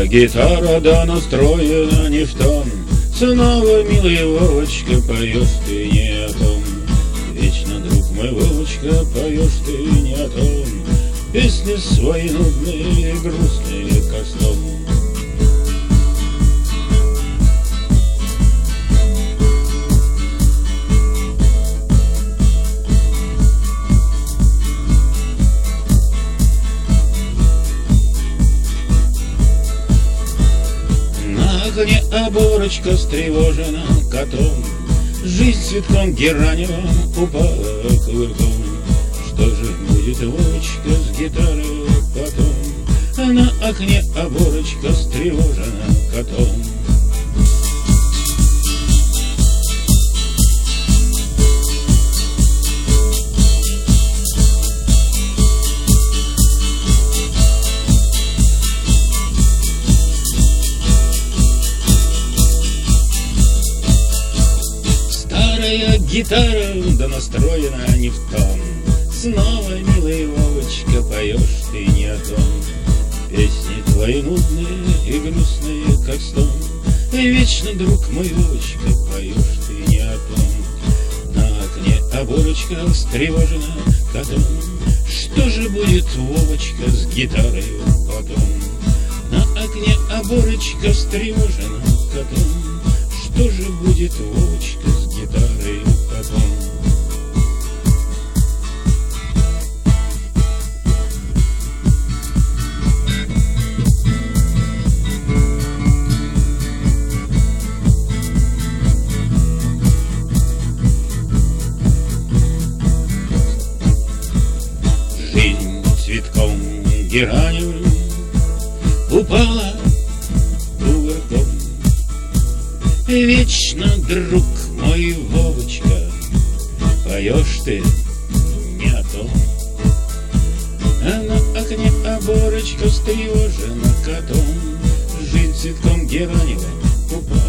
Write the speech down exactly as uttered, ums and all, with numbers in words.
Гитара да настроена не в тон, снова, милый Вовочка, поешь ты не о том. Вечно, друг мой Вовочка, поешь ты не о том. Песни свои нудные и грустные, как сон. На окне оборочка встревожена котом, жизнь цветком гераневым упала кувырком. Что же будет, Вовочка, с гитарой потом? На окне оборочка встревожена котом. Старая гитара да настроена не в тон, снова, милый Вовочка, поешь ты не о том. Песни твои нудные и грустные, как стон. И вечно, друг мой Вовочка, поешь ты не о том. На окне оборочка встревожена котом. Что же будет, Вовочка, с гитарой потом? На окне оборочка встревожена котом. Что же будет, Вовочка, с гитарой потом? Жизнь цветком гераневым упала кувырком. Вечно, друг мой Вовочка, поешь ты не о том. А на окне оборочка встревожена котом. Жизнь цветком гераневым упала